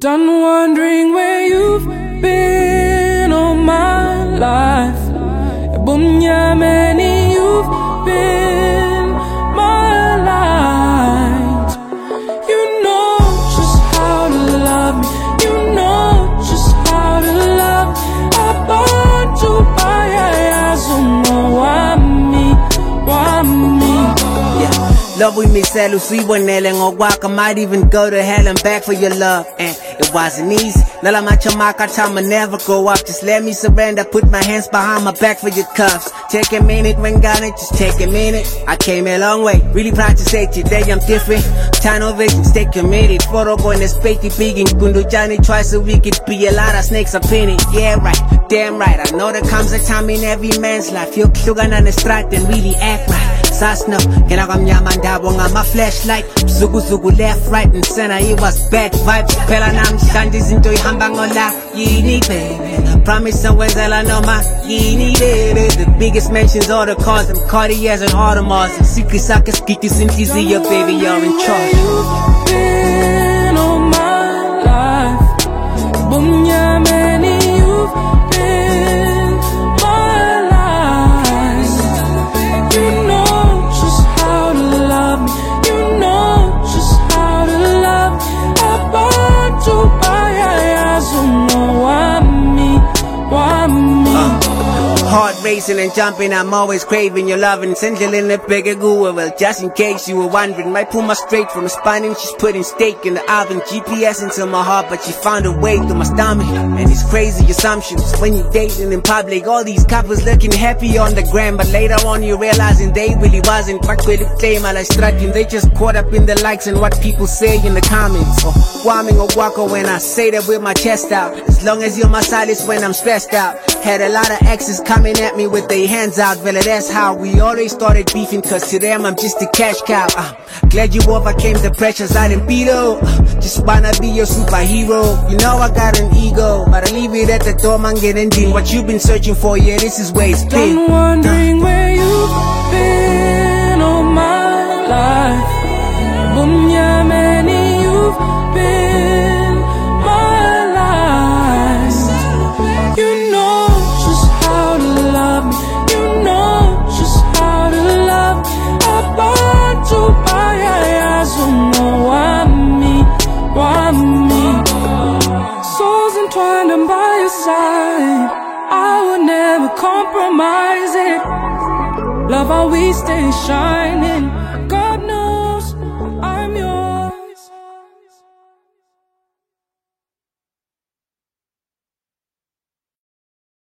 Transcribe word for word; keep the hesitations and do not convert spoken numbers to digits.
Done wondering where you've been all my life. Bunyameni, you've been my light. You know just how to love me. You know just how to love me. Abantu bayayazi wami, wami. Love with me, Salu, sweet one, I might even go to hell and back for your love. And it wasn't easy. Nala machamaka time I never go up. Just let me surrender, put my hands behind my back for your cuffs. Take a minute, when got it, just take a minute. I came a long way, really proud to say today I'm different. Time of it, stay committed. Photo boy, and spatey big and Kundu Johnny twice a week. It be a lot of snakes up in it. Yeah, right, damn right. I know there comes a time in every man's life. You're klugan on the strike and really act right. Sasno, kinakamnyamandabo ngama flashlight. Zugu zugu left, right and center, it was bad vibes. Phela namhlanje izinto ihamba ngola yini baby. I promise sengwenzela noma yini baby. The biggest mentions all the cars, them Cartiers and Audemars. And secret sakhe skiti sinhliziyo baby, you're in charge. You've been all my life. Bunyameni, you've been my life. You know Heart racing and jumping, I'm always craving your love and essential in the bigger goo. Well, just in case you were wondering, might pull my straight from the spine and she's putting steak in the oven. G P S into my heart, but she found a way through my stomach. And it's crazy assumptions when you're dating in public. All these couples looking happy on the gram, but later on you realizing they really wasn't. What really claim I like striking, they just caught up in the likes and what people say in the comments. Or warming or waka when I say that with my chest out. As long as you're my solace when I'm stressed out. Had a lot of exes coming at me with their hands out. Well, that's how we always started beefing, cause to them I'm just a cash cow. uh, Glad you overcame the pressures I didn't beat up. uh, Just wanna be your superhero. You know I got an ego, but I leave it at the door, man, get ending. What you've been searching for, yeah, this is where it's been. I'm wondering where you've been all my life. Bunyameni, you've been my life. You know just how to love me. You know just how to love me. Abantu bayayazi wami, wami. Souls entwined and by your side, I would never compromise it. Love how we stay shining.